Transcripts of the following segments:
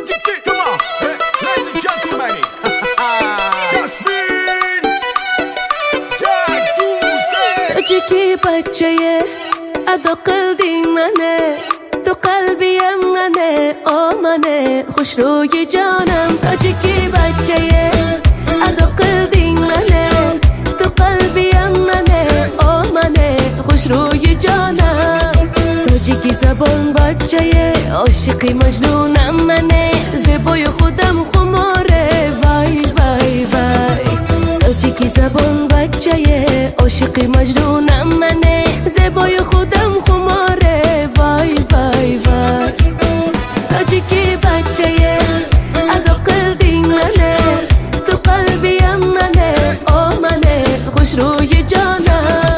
Tajiki, come on, ladies and gentlemen. Jasmine, تاجیکی بچه ادا قلبی منه، تو قلبی منه، آمنه خوش روی جانم. تاجیکی بچه ادا قلبی منه، تو قلبی منه، آمنه خوش روی جانم. تاجیکی زبان بچه عاشقی مجنونم منه، زیبای خودم خماره وای وای وای. تاجیکی زبان بچه عاشقی مجنونم منه، زیبای خودم خماره وای وای وای. تاجیکی بچه ادا قلبی منه، تو قلبی منه، آمنه خوش روی جانم.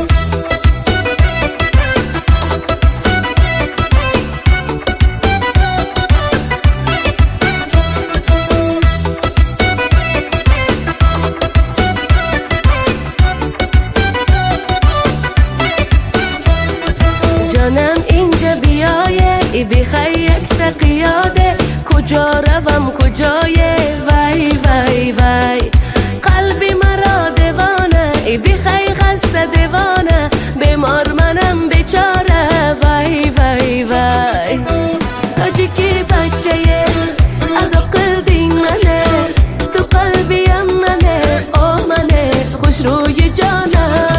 جانم اینجا بیایه ای بخی یک سقیاده، کجا روم کجایه وای وای وای. قلبی مرا دیوانه ای بخی خسته دیوانه، بیمار منم بیچاره وای وای وای. تاجیکی بچه ادا قلبی منه، تو قلبی منه، آمنه خوش روی جانم.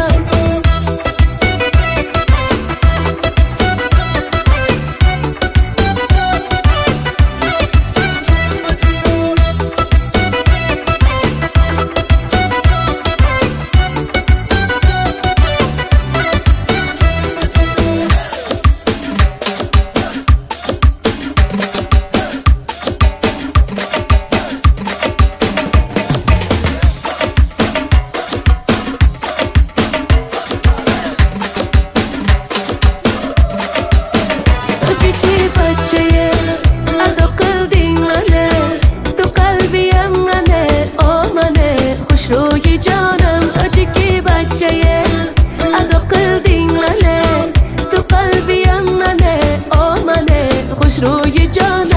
تاجیکی بچه ادا قلبی منه، تو قلبی منه، آمنه خوش روی جانم. تاجیکی بچه ادا قلبی منه، تو قلبی منه، آمنه خوش روی جانم.